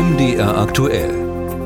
MDR aktuell.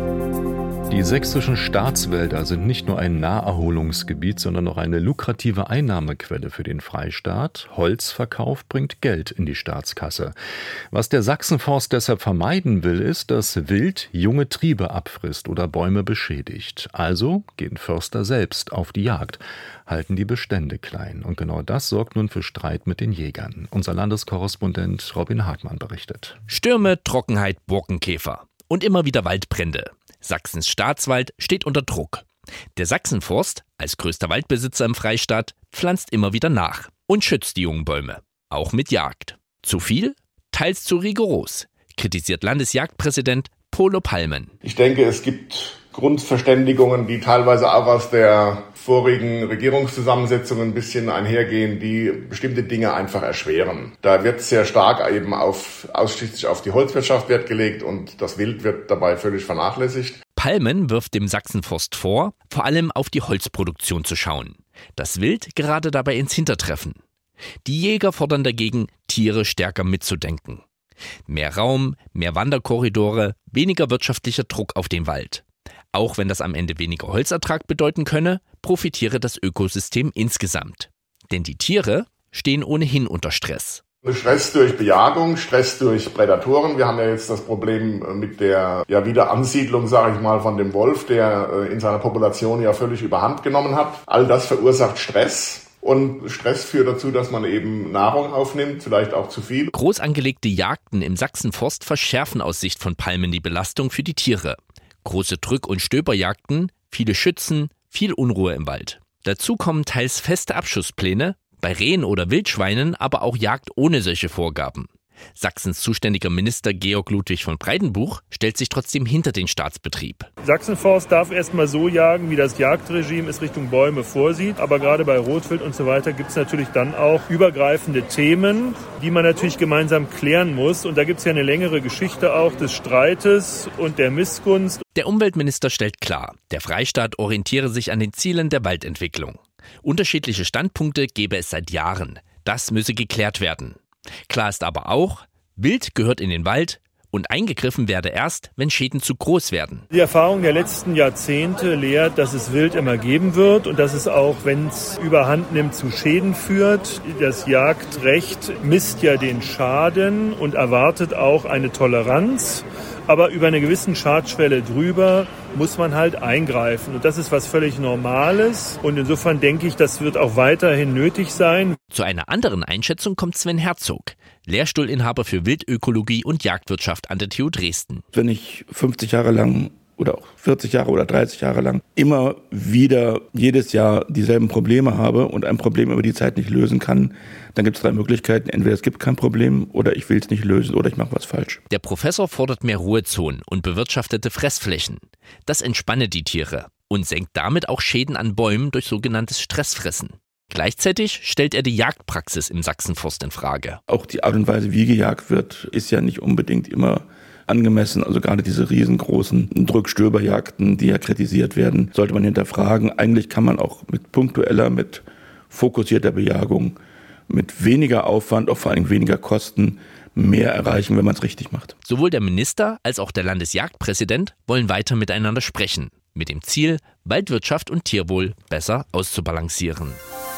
Die sächsischen Staatswälder sind nicht nur ein Naherholungsgebiet, sondern auch eine lukrative Einnahmequelle für den Freistaat. Holzverkauf bringt Geld in die Staatskasse. Was der Sachsenforst deshalb vermeiden will, ist, dass Wild junge Triebe abfrisst oder Bäume beschädigt. Also gehen Förster selbst auf die Jagd, halten die Bestände klein. Und genau das sorgt nun für Streit mit den Jägern. Unser Landeskorrespondent Robin Hartmann berichtet. Stürme, Trockenheit, Borkenkäfer und immer wieder Waldbrände. Sachsens Staatswald steht unter Druck. Der Sachsenforst, als größter Waldbesitzer im Freistaat, pflanzt immer wieder nach und schützt die jungen Bäume, auch mit Jagd. Zu viel? Teils zu rigoros, kritisiert Landesjagdpräsident Polo Palmen. Ich denke, es gibt Grundverständigungen, die teilweise auch aus der vorigen Regierungszusammensetzung ein bisschen einhergehen, die bestimmte Dinge einfach erschweren. Da wird sehr stark eben ausschließlich auf die Holzwirtschaft Wert gelegt und das Wild wird dabei völlig vernachlässigt. Palmen wirft dem Sachsenforst vor allem auf die Holzproduktion zu schauen. Das Wild gerade dabei ins Hintertreffen. Die Jäger fordern dagegen, Tiere stärker mitzudenken. Mehr Raum, mehr Wanderkorridore, weniger wirtschaftlicher Druck auf den Wald. Auch wenn das am Ende weniger Holzertrag bedeuten könne, profitiere das Ökosystem insgesamt. Denn die Tiere stehen ohnehin unter Stress. Stress durch Bejagung, Stress durch Prädatoren. Wir haben ja jetzt das Problem mit der Wiederansiedlung, sage ich mal, von dem Wolf, der in seiner Population ja völlig überhand genommen hat. All das verursacht Stress. Und Stress führt dazu, dass man eben Nahrung aufnimmt, vielleicht auch zu viel. Groß angelegte Jagden im Sachsenforst verschärfen aus Sicht von Palmen die Belastung für die Tiere. Große Drück- und Stöberjagden, viele Schützen, viel Unruhe im Wald. Dazu kommen teils feste Abschusspläne, bei Rehen oder Wildschweinen aber auch Jagd ohne solche Vorgaben. Sachsens zuständiger Minister Georg Ludwig von Breidenbuch stellt sich trotzdem hinter den Staatsbetrieb. Sachsenforst darf erstmal so jagen, wie das Jagdregime es Richtung Bäume vorsieht. Aber gerade bei Rotwild und so weiter gibt es natürlich dann auch übergreifende Themen, die man natürlich gemeinsam klären muss. Und da gibt es ja eine längere Geschichte auch des Streites und der Missgunst. Der Umweltminister stellt klar, der Freistaat orientiere sich an den Zielen der Waldentwicklung. Unterschiedliche Standpunkte gebe es seit Jahren. Das müsse geklärt werden. Klar ist aber auch, Wild gehört in den Wald und eingegriffen werde erst, wenn Schäden zu groß werden. Die Erfahrung der letzten Jahrzehnte lehrt, dass es Wild immer geben wird und dass es auch, wenn es überhand nimmt, zu Schäden führt. Das Jagdrecht misst ja den Schaden und erwartet auch eine Toleranz. Aber über eine gewissen Schadschwelle drüber muss man halt eingreifen. Und das ist was völlig Normales. Und insofern denke ich, das wird auch weiterhin nötig sein. Zu einer anderen Einschätzung kommt Sven Herzog, Lehrstuhlinhaber für Wildökologie und Jagdwirtschaft an der TU Dresden. Wenn ich 50 Jahre lang oder auch 40 Jahre oder 30 Jahre lang immer wieder jedes Jahr dieselben Probleme habe und ein Problem über die Zeit nicht lösen kann, dann gibt es 3 Möglichkeiten. Entweder es gibt kein Problem oder ich will es nicht lösen oder ich mache was falsch. Der Professor fordert mehr Ruhezonen und bewirtschaftete Fressflächen. Das entspanne die Tiere und senkt damit auch Schäden an Bäumen durch sogenanntes Stressfressen. Gleichzeitig stellt er die Jagdpraxis im Sachsenforst in Frage. Auch die Art und Weise, wie gejagt wird, ist ja nicht unbedingt immer angemessen. Also gerade diese riesengroßen Drück-Stöberjagden, die ja kritisiert werden, sollte man hinterfragen. Eigentlich kann man auch mit punktueller, mit fokussierter Bejagung, mit weniger Aufwand, auch vor allem weniger Kosten, mehr erreichen, wenn man es richtig macht. Sowohl der Minister als auch der Landesjagdpräsident wollen weiter miteinander sprechen, mit dem Ziel, Waldwirtschaft und Tierwohl besser auszubalancieren.